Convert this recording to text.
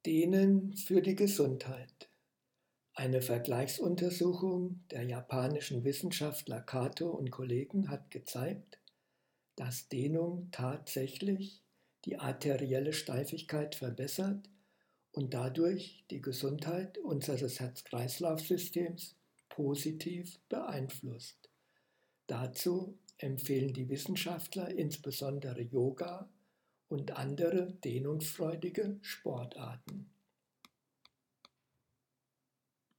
Dehnen für die Gesundheit. Eine Vergleichsuntersuchung der japanischen Wissenschaftler Kato und Kollegen hat gezeigt, dass Dehnung tatsächlich die arterielle Steifigkeit verbessert und dadurch die Gesundheit unseres Herz-Kreislauf-Systems positiv beeinflusst. Dazu empfehlen die Wissenschaftler insbesondere Yoga und andere dehnungsfreudige Sportarten.